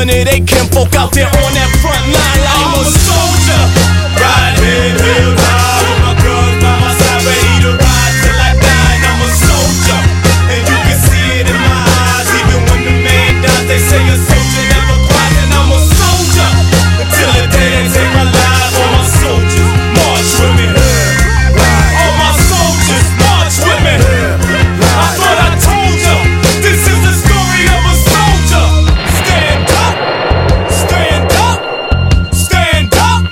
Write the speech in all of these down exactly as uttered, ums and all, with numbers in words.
of they kinfolk out there on that front line like I'm a soldier. Ride head held high with my girls by my side, ready to ride till I die. And I'm a soldier, and you can see it in my eyes. Even when the man dies, they say a soldier never cries. And I'm a soldier until the day they take my life. All my soldiers march with me. All my soldiers march with me. I thought I told you, this is the story of a soldier. Stand up, stand up, stand up,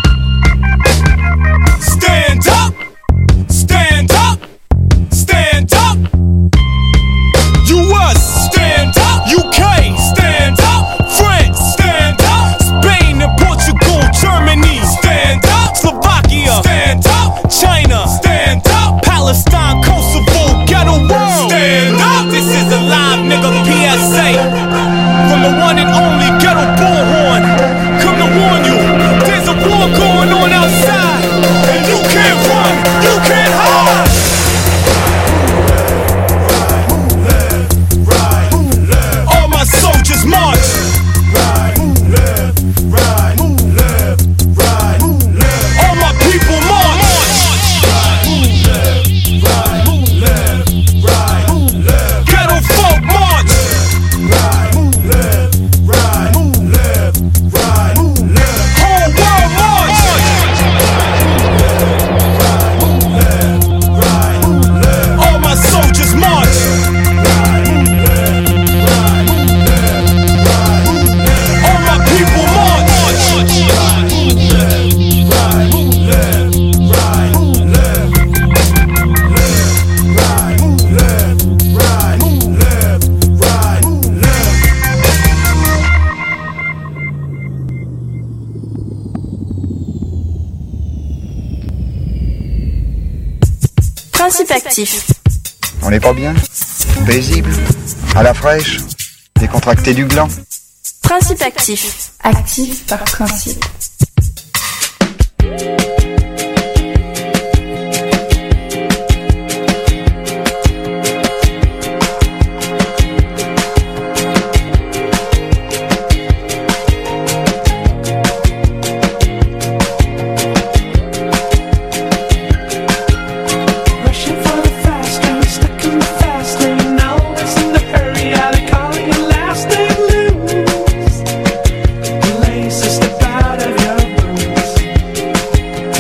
stand up, stand up, stand up. U S, stand up. U K, stand up. France, stand up. Spain and Portugal, Germany, stand up. Slovakia, stand up. China, stand up. Palestine, Kosovo, ghetto world, stand up. This is a live nigga P S A from the one and only Ghetto Bullhorn. Come to warn you, there's a war going on outside, and you can't run, you can't hide. All my soldiers march. All my people march. Ghetto folk march. Whole world march. All my soldiers march. All my people march. Principe actif. On n'est pas bien? Paisible? À la fraîche? Décontracté du gland? Principe actif. Actif par principe. Rushing for the fast lane, stuck in the fast lane. Always in a hurry, I call your last name loose. Laces step out of your boots.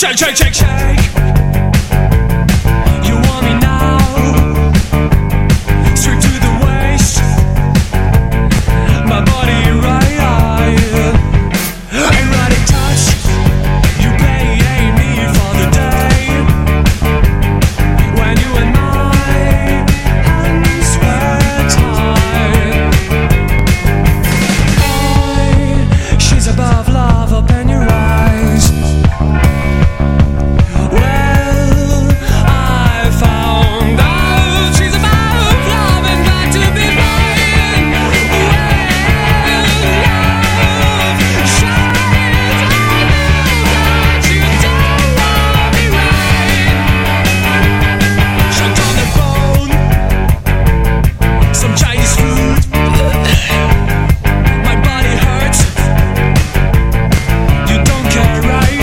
Shake, shake, shake, shake. You want me now? Straight to the waist. My body right. Ain't ready to touch. You pay me for the day. When you and my hands were tied. Boy, she's above love, open your eyes. Well, I found out she's above love and got to be mine. Well, love shines. I know that you don't want me right. Choked on the bone, some Chinese food. My body hurts. You don't care, right?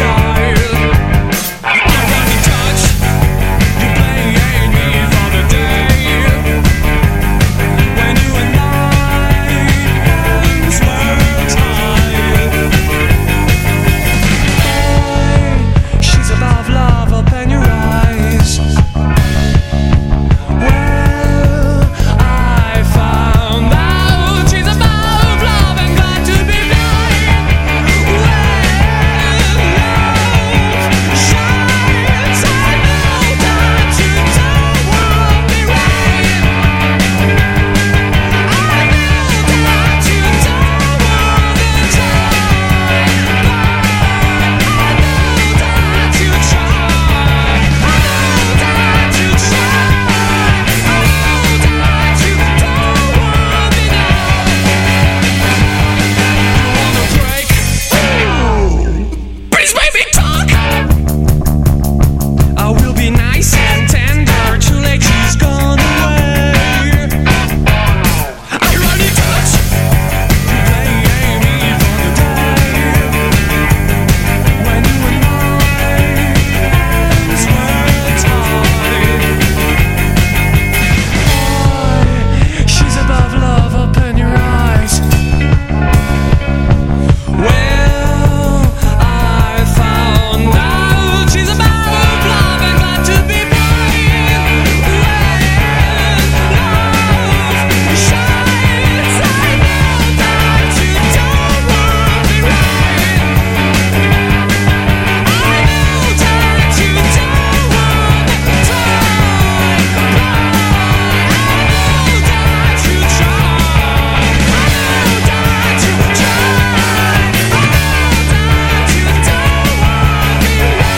Nobody touch. You playing me for the day. When you and my hands were tied. Boy, she's above love, open your eyes. Well, I found out she's above love and glad to be mine. Well, love shines. I know that you don't want me right. I know that you don't want the time, but I know that you try. I know that you try. I know that you don't want me now. You wanna break? Please make me talk. I will be nice and tender. Too late, she's gone away. I already touch. You playing me for the day. When you and my hands were tied. Boy, she's above love, open your eyes. Well, I found out she's above love and glad to be mine. Well, love shines. I know that you don't want me right. I know that you don't want the time, but I know that you try. I know that you try. I know that you don't want me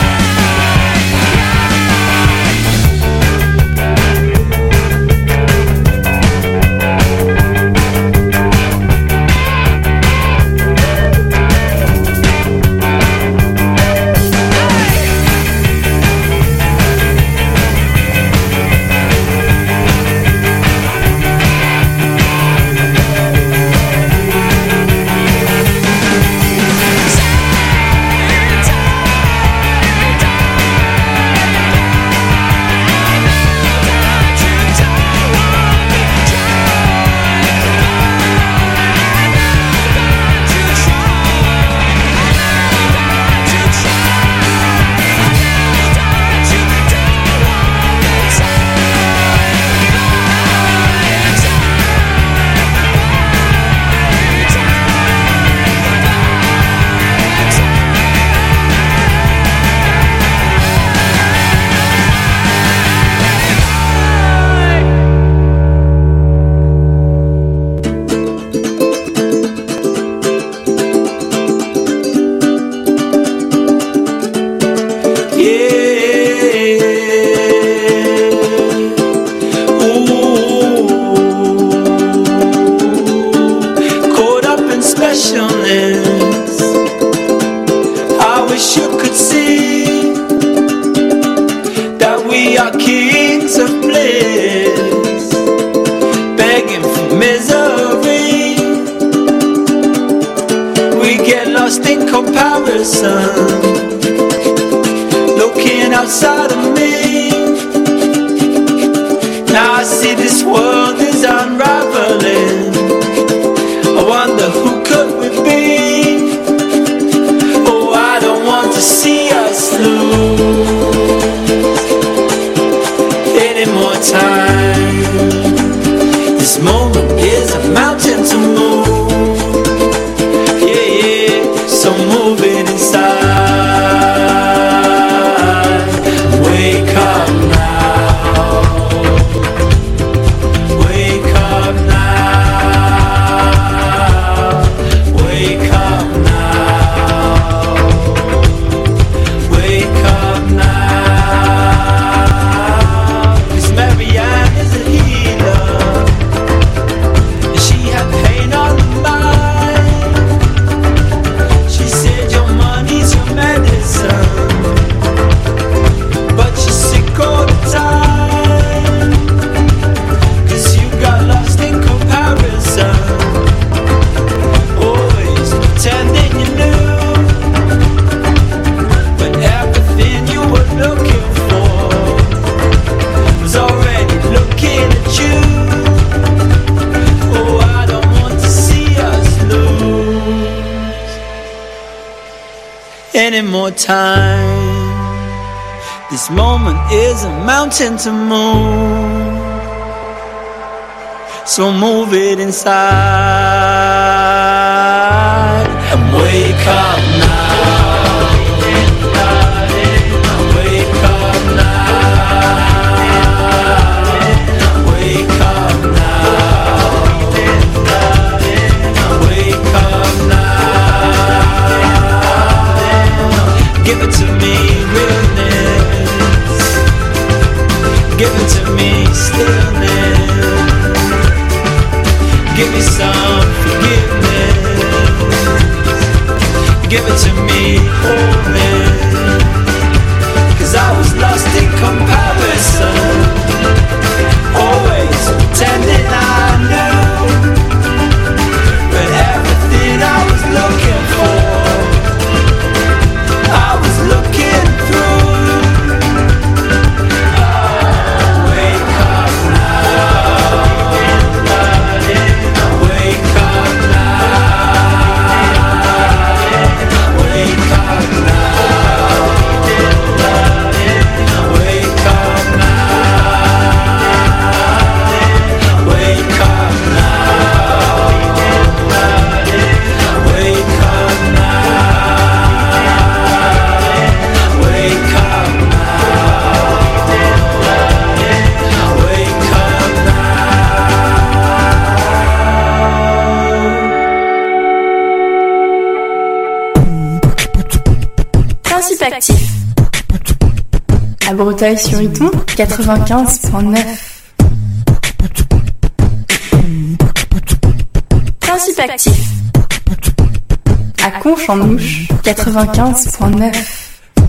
caught up in specialness. I wish you could see that we are kings of bliss, begging for misery. We get lost in comparison, looking outside of me. Now I see this world is unraveling. I wonder who could we be? Oh, I don't want to see us lose. any more time. This moment is a mountain to move, so move it inside and wake up now. Wake up now. Wake up now. Wake up now. Give it to me, realness. Give it to me, stillness. Give me some forgiveness. Give it to me, wholeness. Cause I was lost in comparison, always pretending I knew, but everything I was looking for, I was looking through. Actif. À Breteuil-sur-Iton, quatre-vingt-quinze virgule neuf. Principe actif. À Conche-en-Ouche, quatre-vingt-quinze virgule neuf.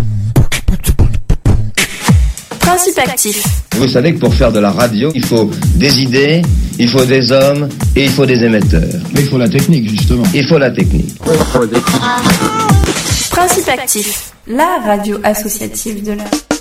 Principe actif. Vous savez que pour faire de la radio, il faut des idées, il faut des hommes et il faut des émetteurs. Mais il faut la technique, justement. Il faut la technique. Principe actif. La radio associative de la...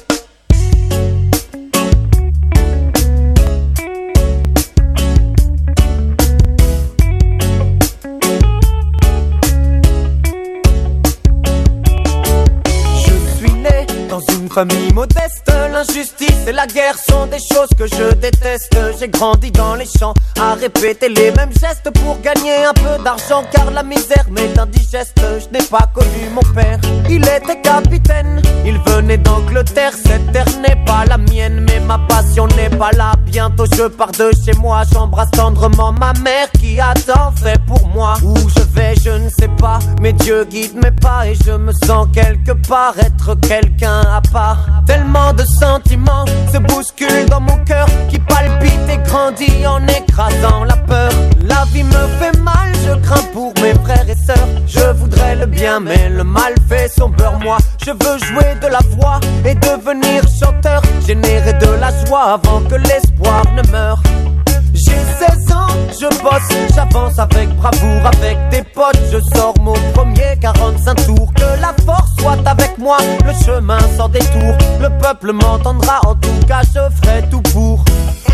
Famille modeste, l'injustice et la guerre sont des choses que je déteste. J'ai grandi dans les champs à répéter les mêmes gestes pour gagner un peu d'argent, car la misère m'est indigeste. Je n'ai pas connu mon père, il était capitaine, il venait d'Angleterre. Cette terre n'est pas la mienne, mais ma passion n'est pas là. Bientôt je pars de chez moi, j'embrasse tendrement ma mère qui a tant fait pour moi. Où je vais je ne sais pas, mais Dieu guide mes pas et je me sens quelque part être quelqu'un à part. Tellement de sentiments se bousculent dans mon cœur, qui palpite et grandit en écrasant la peur. La vie me fait mal, je crains pour mes frères et sœurs. Je voudrais le bien mais le mal fait son beurre. Moi je veux jouer de la voix et devenir chanteur, générer de la joie avant que l'espoir ne meure. J'ai seize ans, je bosse, j'avance avec bravoure, avec des potes, je sors mon premier quarante-cinq tours. Que la force soit avec moi, le chemin sans détour. Le peuple m'entendra, en tout cas je ferai tout pour.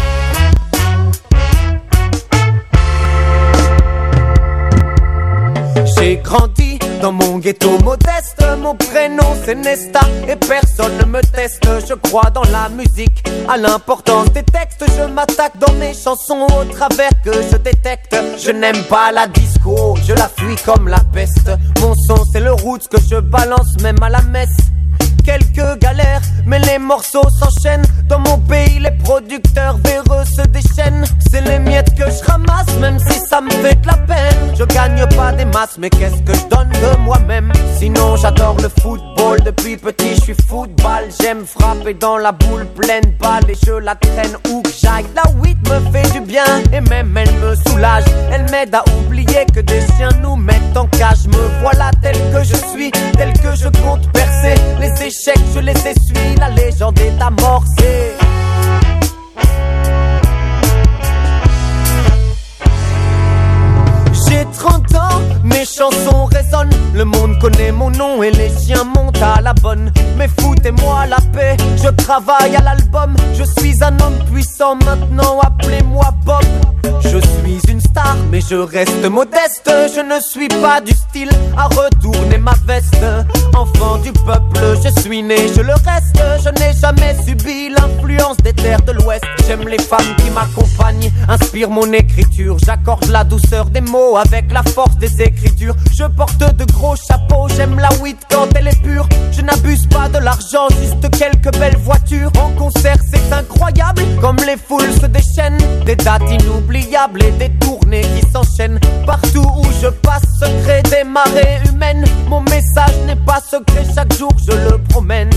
J'ai grandi dans mon ghetto modeste, mon prénom c'est Nesta et personne ne me teste. Je crois dans la musique, à l'importance des textes. Je m'attaque dans mes chansons au travers que je détecte. Je n'aime pas la disco, je la fuis comme la peste. Mon son c'est le roots que je balance même à la messe. Quelques galères, mais les morceaux s'enchaînent. Dans mon pays, les producteurs véreux se déchaînent. C'est les miettes que je ramasse, même si ça me fait de la peine. Je gagne pas des masses, mais qu'est-ce que je donne de moi-même? Sinon, j'adore le football. Depuis petit, je suis football. J'aime frapper dans la boule pleine balle et je la traîne où que j'aille. La weed me fait du bien et même elle me soulage. Elle m'aide à oublier que des chiens nous mettent en cage. Me voilà tel que je suis, tel que je compte percer. Les échecs, je les essuie, la légende est amorcée. J'ai trente ans, mes chansons résonnent. Le monde connaît mon nom et les chiens montent à la bonne. Mais foutez-moi la paix, je travaille à l'album. Je suis un homme puissant maintenant, appelez-moi Bob. Je suis une star mais je reste modeste. Je ne suis pas du style à retourner ma veste. Enfant du peuple, je suis né, je le reste. Je n'ai jamais subi l'influence des terres de l'Ouest. J'aime les femmes qui m'accompagnent, inspirent mon écriture. J'accorde la douceur des mots avec la force des écritures. Je porte de gros chapeaux, j'aime la weed quand elle est pure. Je n'abuse pas de l'argent, juste quelques belles voitures. En concert c'est incroyable, comme les foules se déchaînent. Des dates inoubliables et des tournées qui s'enchaînent. Partout où je passe se crée des marées humaines. Mon message n'est pas secret, chaque jour je le promène.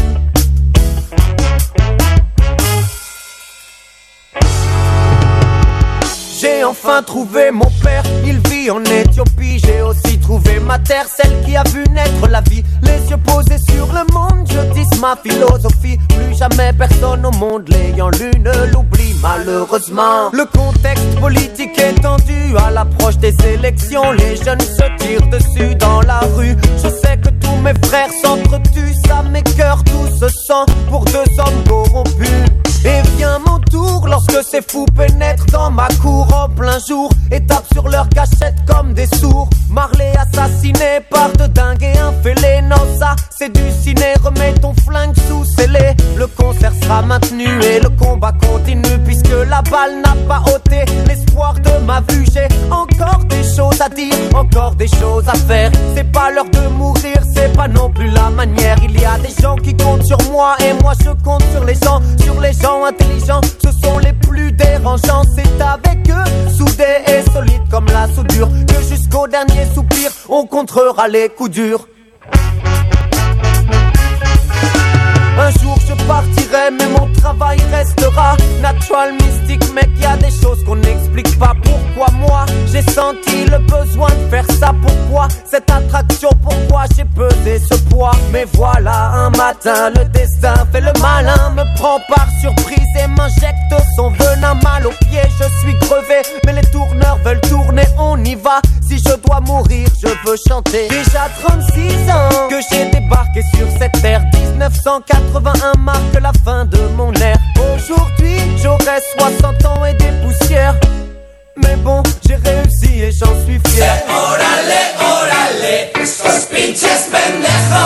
J'ai enfin trouvé mon père, il vit en Éthiopie. J'ai aussi trouvé ma terre, celle qui a vu naître la vie. Les yeux posés sur le monde, je dis ma philosophie. Plus jamais personne au monde l'ayant lu ne l'oublie malheureusement. Le contexte politique est tendu à l'approche des élections. Les jeunes se tirent dessus dans la rue. Je sais que tous mes frères s'entretuent, ça m'écoeure tout ce sang pour deux hommes corrompus. Et vient mon tour lorsque ces fous pénètrent dans ma cour en plein jour et tapent sur leur cachette comme des sourds. Marley assassiné par de dingues et un fêlé. Non ça c'est du ciné, remets ton flingue sous scellé. Le concert sera maintenu et le combat continue, puisque la balle n'a pas ôté l'espoir de ma vue. J'ai encore des choses à dire, encore des choses à faire. C'est pas l'heure de mourir, c'est pas non plus la manière. Il y a des gens qui comptent sur moi et moi je compte sur les gens. Sur les gens intelligents, ce sont les plus dérangeants. C'est avec eux, soudés et solides comme la soudure, que jusqu'au dernier soupir on contrera les coups durs. Un jour je partirai mais mon travail restera natural, mystique, mec, y a des choses qu'on n'explique pas. Pourquoi moi j'ai senti le besoin de faire ça? Pourquoi cette attraction? Pourquoi j'ai pesé ce poids? Mais voilà un matin le destin fait le malin, me prend par surprise et m'injecte son venin mal aux pieds. Je suis crevé mais les tourneurs veulent tourner, on y va. Si je dois mourir je veux chanter. Déjà trente-six ans que j'ai débarqué sur cette terre. Dix-neuf cent quatre-vingt-un marque la fin de mon ère. Aujourd'hui j'aurai soixante ans et des poussières. Mais bon, j'ai réussi et j'en suis fier. Órale, órale, estos pinches pendejos.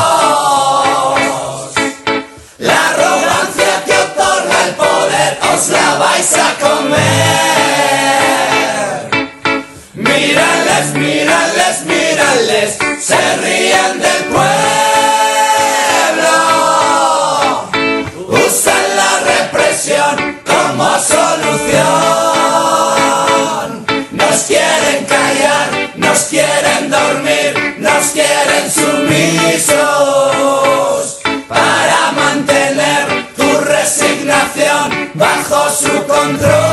La arrogancia que otorga el poder os la vais a comer. Mírales, mírales, mírales, se ríen del pueblo. Usan la represión como solución. Nos quieren callar, nos quieren dormir, nos quieren sumisos para mantener tu resignación bajo su control.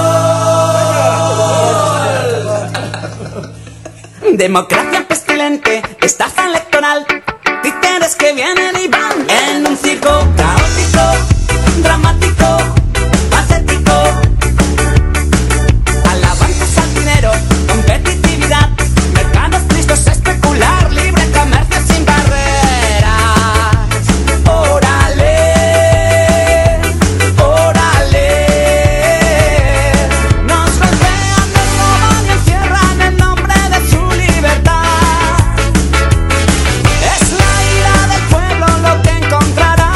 Democracia pestilente, estafa electoral, títeres que vienen y van en un circo caótico, dramático, patético. Alabanzas al dinero, competitividad, mercados tristes, especular, libre comercio sin barreras. Órale, órale. Nos golpean, nos roban y encierran en nombre de su libertad. Es la ira del pueblo lo que encontrará.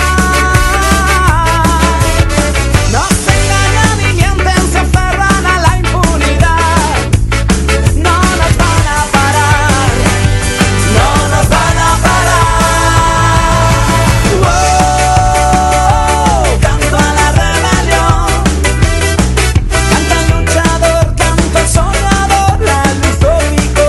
Nos engañan y mienten, se aferran a la impunidad. No nos van a parar, no nos van a parar. Wow, canto a la rebelión, canta el luchador, canta el soñador, la luz cómico.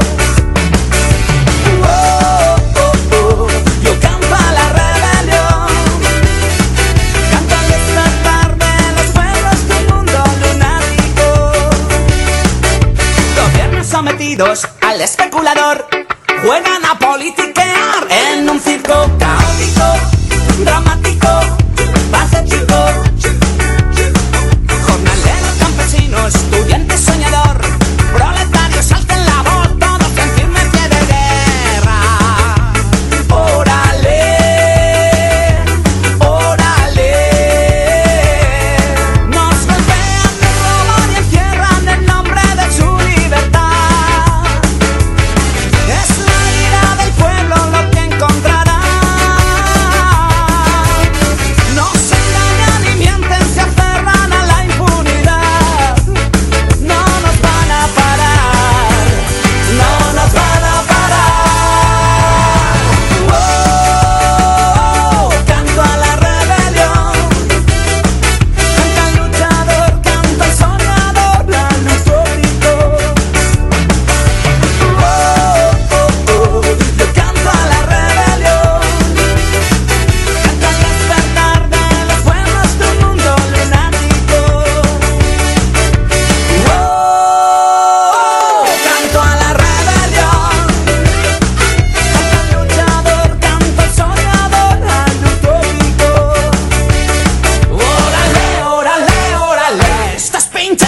Wow, oh, oh, yo canto a la rebelión, canto al despertar de los pueblos de un mundo lunático. Gobiernos sometidos al especulador juegan a politiquear en un circo caótico, dramático, patético. Jornaleros, campesinos, estudiantes, soñador, proletarios, alcen la voz, todos en firme pie de guerra. Órale, órale. Nos golpean, nos roban y encierran en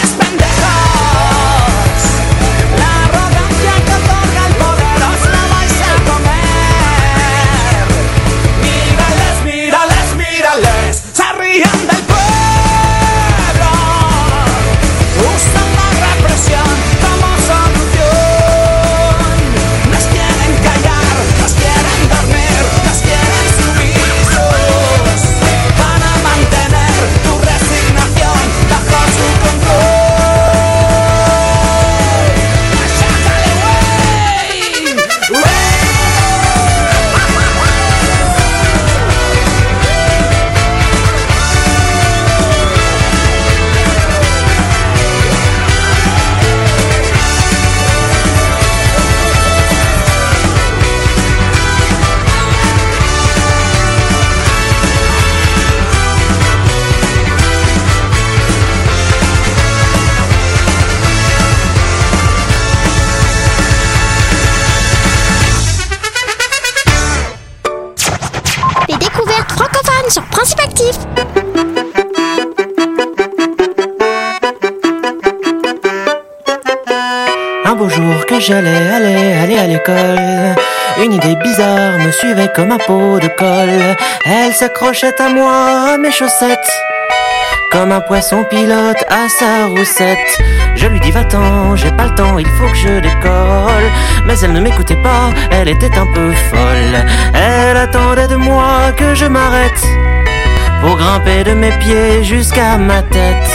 pobres pendejos. La arrogancia que otorga el poder os la vais a comer. Mírales, mírales, mírales, se ríen del pueblo. Usan la represión como solución. Nos quieren callar, nos quieren dormir, nos quieren sumisos. Van a mantener tu resignación bajo su control. ¡Sácale, güey! ¡Güey! Les découvertes francophones sur Principe Actif. Un beau jour que j'allais aller, aller à l'école, une idée bizarre me suivait comme un pot de colle. Elle s'accrochait à moi, à mes chaussettes, comme un poisson pilote à sa roussette. Je lui dis va-t'en, j'ai pas le temps, il faut que je décolle. Mais elle ne m'écoutait pas, elle était un peu folle. Elle attendait de moi que je m'arrête pour grimper de mes pieds jusqu'à ma tête.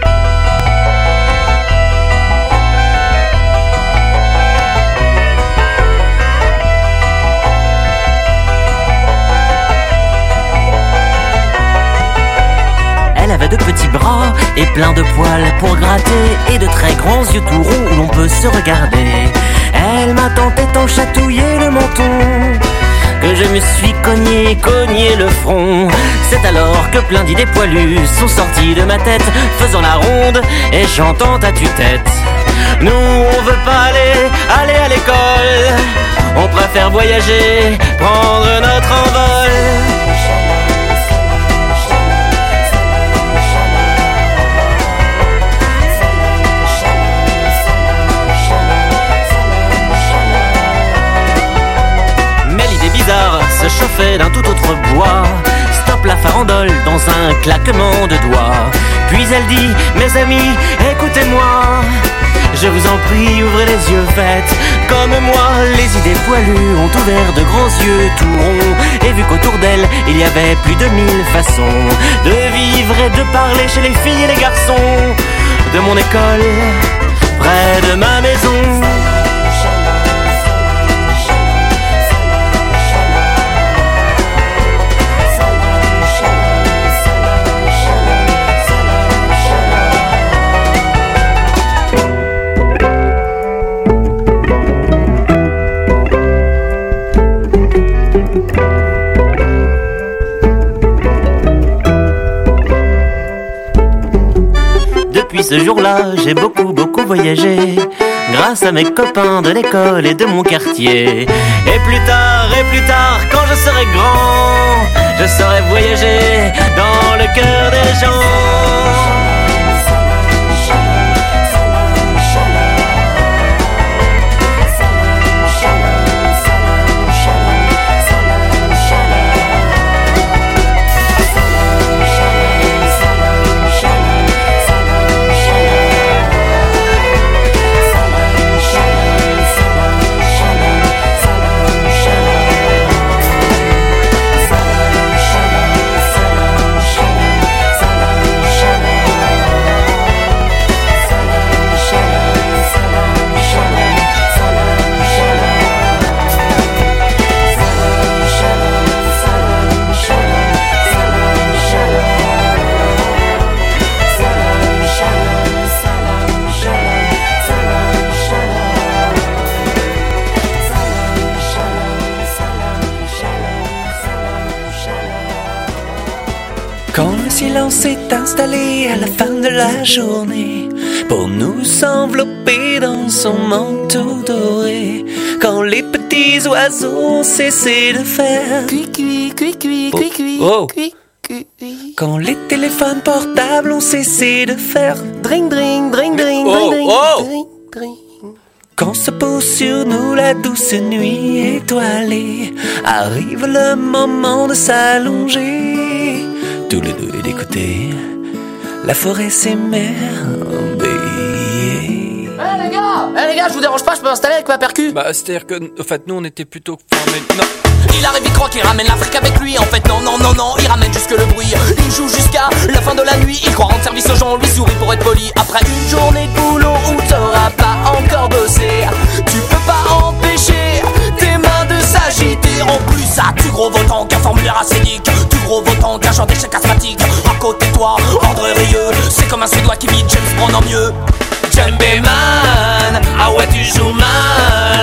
Elle avait de petits bras et plein de poils pour gratter et de très grands yeux tout ronds où l'on peut se regarder. Elle m'a tant et tant chatouillé le menton que je me suis cogné, cogné le front. C'est alors que plein d'idées poilues sont sorties de ma tête, faisant la ronde et chantant à tue-tête. Nous on veut pas aller, aller à l'école, on préfère voyager, prendre notre envol. Se chauffer d'un tout autre bois. Stop la farandole dans un claquement de doigts. Puis elle dit, mes amis, écoutez-moi, je vous en prie, ouvrez les yeux, faites comme moi. Les idées poilues ont ouvert de grands yeux tout ronds et vu qu'autour d'elle il y avait plus de mille façons de vivre et de parler chez les filles et les garçons de mon école, près de ma maison. Depuis ce jour-là, j'ai beaucoup, beaucoup voyagé, grâce à mes copains de l'école et de mon quartier. Et plus tard, et plus tard, quand je serai grand, je saurai voyager dans le cœur des gens. Quand le silence s'est installé à la fin de la journée pour nous envelopper dans son manteau doré, quand les petits oiseaux ont cessé de faire Cui cui cui cui cui cui Oh, cui. Quand les téléphones portables ont cessé de faire Dring, dring, dring, dring, Oh, dring, oh. dring, dring. Quand se pose sur nous la douce nuit étoilée, arrive le moment de s'allonger, tous les deux et d'écouter la forêt s'émerveiller. Eh les gars, eh les gars, je vous dérange pas, je peux m'installer avec ma percu? Bah c'est-à-dire que, en fait, nous on était plutôt formés. Non. Il arrive, il croit qu'il ramène l'Afrique avec lui. En fait non, non, non, non, il ramène juste le bruit. Il joue jusqu'à la fin de la nuit. Il croit rendre service aux gens, on lui sourit pour être poli. Après une journée de boulot où t'auras pas encore bossé, tu peux pas empêcher tes mains de s'agiter. En plus ça, tu gros votant qu'un formulaire acédique, tu gros votant qu'un chant d'échec asthmatique. À côté de toi, André Rieu, c'est comme un Suédois qui vit James Brown en mieux. Djembé man, ah ouais tu joues mal.